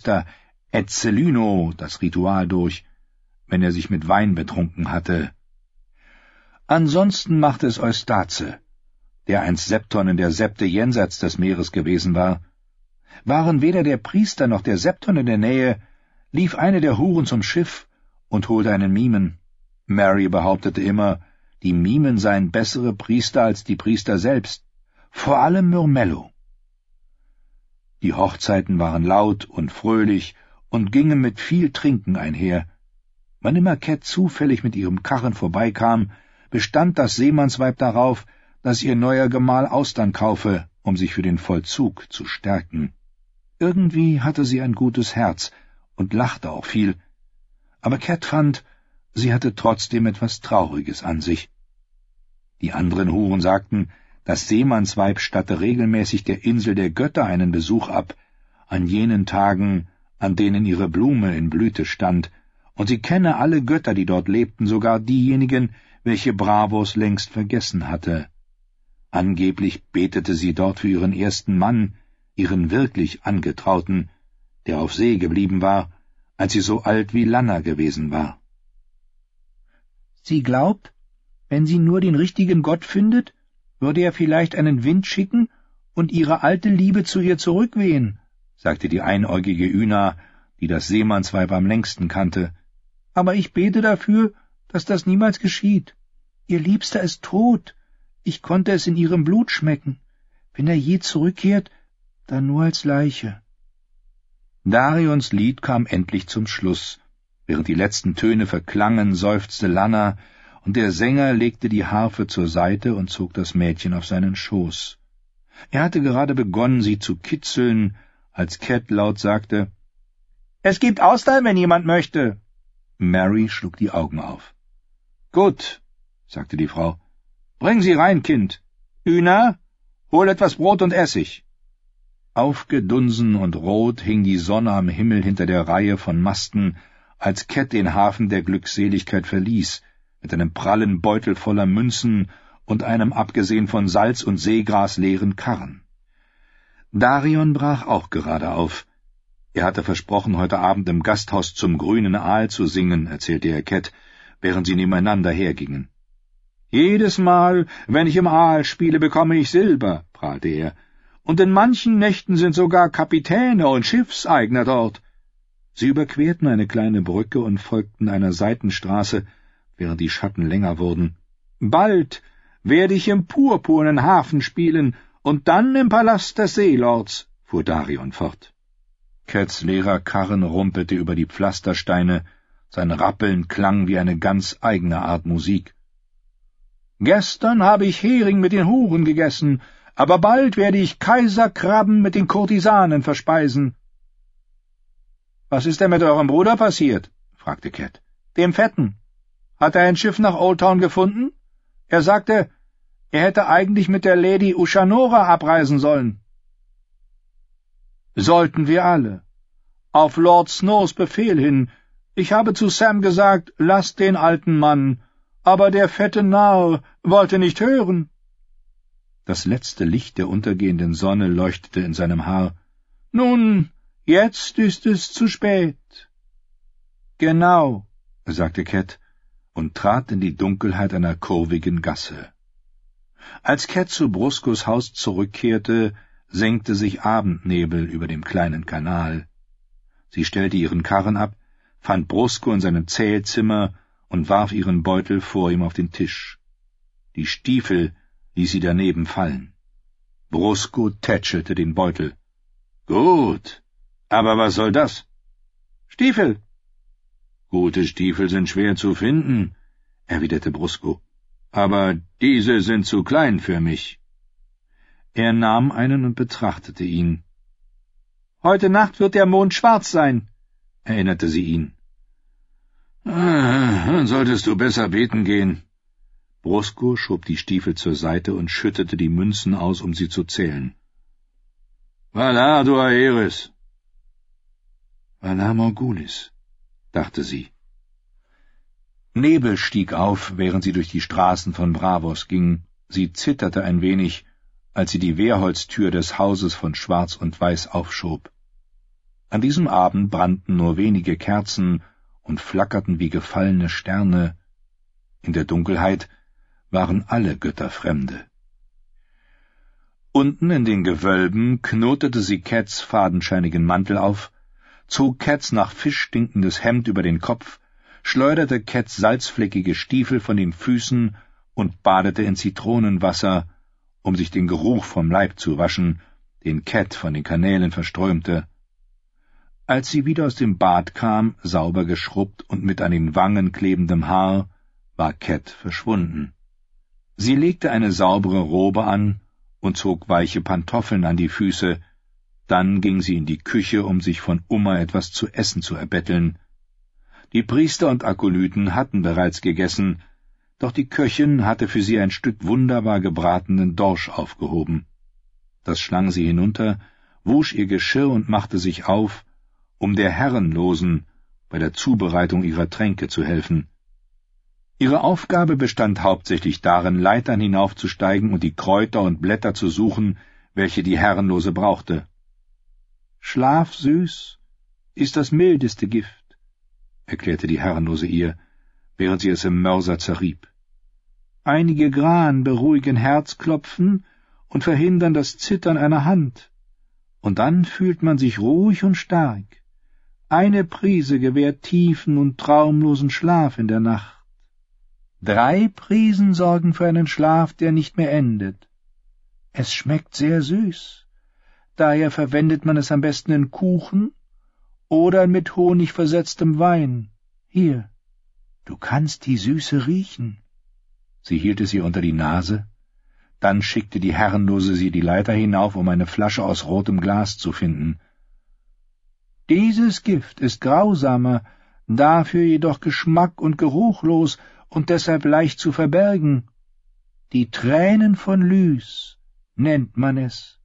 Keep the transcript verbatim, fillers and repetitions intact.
Meister Ezzelino das Ritual durch, wenn er sich mit Wein betrunken hatte. Ansonsten machte es Eustaze, der einst Septon in der Septe jenseits des Meeres gewesen war. Waren weder der Priester noch der Septon in der Nähe, lief eine der Huren zum Schiff und holte einen Mimen. Mary behauptete immer, die Mimen seien bessere Priester als die Priester selbst, vor allem Murmello. Die Hochzeiten waren laut und fröhlich und gingen mit viel Trinken einher. Wann immer Cat zufällig mit ihrem Karren vorbeikam, bestand das Seemannsweib darauf, dass ihr neuer Gemahl Austern kaufe, um sich für den Vollzug zu stärken. Irgendwie hatte sie ein gutes Herz und lachte auch viel, aber Cat fand, sie hatte trotzdem etwas Trauriges an sich. Die anderen Huren sagten, das Seemannsweib statte regelmäßig der Insel der Götter einen Besuch ab, an jenen Tagen, an denen ihre Blume in Blüte stand, und sie kenne alle Götter, die dort lebten, sogar diejenigen, welche Bravos längst vergessen hatte. Angeblich betete sie dort für ihren ersten Mann, ihren wirklich Angetrauten, der auf See geblieben war, als sie so alt wie Lanna gewesen war. Sie glaubt, wenn sie nur den richtigen Gott findet, würde er vielleicht einen Wind schicken und ihre alte Liebe zu ihr zurückwehen, sagte die einäugige Yna, die das Seemannsweib am längsten kannte. Aber ich bete dafür, dass das niemals geschieht. Ihr Liebster ist tot. Ich konnte es in ihrem Blut schmecken. Wenn er je zurückkehrt, dann nur als Leiche. Darions Lied kam endlich zum Schluss. Während die letzten Töne verklangen, seufzte Lanna, und der Sänger legte die Harfe zur Seite und zog das Mädchen auf seinen Schoß. Er hatte gerade begonnen, sie zu kitzeln, als Cat laut sagte, »Es gibt Austern, wenn jemand möchte.« Mary schlug die Augen auf. »Gut«, sagte die Frau, »bring sie rein, Kind. Yna, hol etwas Brot und Essig.« Aufgedunsen und rot hing die Sonne am Himmel hinter der Reihe von Masten, als Cat den Hafen der Glückseligkeit verließ, mit einem prallen Beutel voller Münzen und einem abgesehen von Salz und Seegras leeren Karren. Darion brach auch gerade auf. Er hatte versprochen, heute Abend im Gasthaus zum grünen Aal zu singen, erzählte er Cat, während sie nebeneinander hergingen. »Jedes Mal, wenn ich im Aal spiele, bekomme ich Silber«, prahlte er, »und in manchen Nächten sind sogar Kapitäne und Schiffseigner dort.« Sie überquerten eine kleine Brücke und folgten einer Seitenstraße, während die Schatten länger wurden. »Bald werde ich im purpurnen Hafen spielen und dann im Palast des Seelords«, fuhr Darion fort. Cats leerer Karren rumpelte über die Pflastersteine, sein Rappeln klang wie eine ganz eigene Art Musik. »Gestern habe ich Hering mit den Huren gegessen, aber bald werde ich Kaiserkrabben mit den Kurtisanen verspeisen.« »Was ist denn mit eurem Bruder passiert?« fragte Cat. »Dem Fetten. Hat er ein Schiff nach Old Town gefunden? Er sagte, er hätte eigentlich mit der Lady Ushanora abreisen sollen.« »Sollten wir alle. Auf Lord Snows Befehl hin. Ich habe zu Sam gesagt, lasst den alten Mann, aber der fette Narr wollte nicht hören.« Das letzte Licht der untergehenden Sonne leuchtete in seinem Haar. »Nun, jetzt ist es zu spät.« »Genau«, sagte Cat und trat in die Dunkelheit einer kurvigen Gasse. Als Cat zu Bruscos Haus zurückkehrte, senkte sich Abendnebel über dem kleinen Kanal. Sie stellte ihren Karren ab, fand Brusco in seinem Zählzimmer und warf ihren Beutel vor ihm auf den Tisch. Die Stiefel ließ sie daneben fallen. Brusco tätschelte den Beutel. »Gut, aber was soll das?« »Stiefel.« »Gute Stiefel sind schwer zu finden«, erwiderte Brusco, »aber diese sind zu klein für mich.« Er nahm einen und betrachtete ihn. »Heute Nacht wird der Mond schwarz sein«, erinnerte sie ihn. »Ah, dann solltest du besser beten gehen.« Brusco schob die Stiefel zur Seite und schüttete die Münzen aus, um sie zu zählen. »Valar, du Aerys!« »Valar Morghulis«, dachte sie. Nebel stieg auf, während sie durch die Straßen von Bravos ging. Sie zitterte ein wenig, als sie die Wehrholztür des Hauses von Schwarz und Weiß aufschob. An diesem Abend brannten nur wenige Kerzen und flackerten wie gefallene Sterne. In der Dunkelheit waren alle Götter Fremde. Unten in den Gewölben knotete sie Cats fadenscheinigen Mantel auf, zog Cats nach Fisch stinkendes Hemd über den Kopf, schleuderte Cats salzfleckige Stiefel von den Füßen und badete in Zitronenwasser, um sich den Geruch vom Leib zu waschen, den Cat von den Kanälen verströmte. Als sie wieder aus dem Bad kam, sauber geschrubbt und mit an den Wangen klebendem Haar, war Cat verschwunden. Sie legte eine saubere Robe an und zog weiche Pantoffeln an die Füße, dann ging sie in die Küche, um sich von Umma etwas zu essen zu erbetteln. Die Priester und Akolythen hatten bereits gegessen, doch die Köchin hatte für sie ein Stück wunderbar gebratenen Dorsch aufgehoben. Das schlang sie hinunter, wusch ihr Geschirr und machte sich auf, um der Herrenlosen bei der Zubereitung ihrer Tränke zu helfen. Ihre Aufgabe bestand hauptsächlich darin, Leitern hinaufzusteigen und die Kräuter und Blätter zu suchen, welche die Herrenlose brauchte. »Schlaf, süß, ist das mildeste Gift«, erklärte die Herrenlose ihr, während sie es im Mörser zerrieb. »Einige Gran beruhigen Herzklopfen und verhindern das Zittern einer Hand, und dann fühlt man sich ruhig und stark. Eine Prise gewährt tiefen und traumlosen Schlaf in der Nacht. Drei Prisen sorgen für einen Schlaf, der nicht mehr endet. Es schmeckt sehr süß, daher verwendet man es am besten in Kuchen oder mit Honig versetztem Wein. Hier, du kannst die Süße riechen.« Sie hielt es ihr unter die Nase, dann schickte die Herrenlose sie die Leiter hinauf, um eine Flasche aus rotem Glas zu finden. »Dieses Gift ist grausamer, dafür jedoch Geschmack und geruchlos und deshalb leicht zu verbergen. Die Tränen von Lys nennt man es.«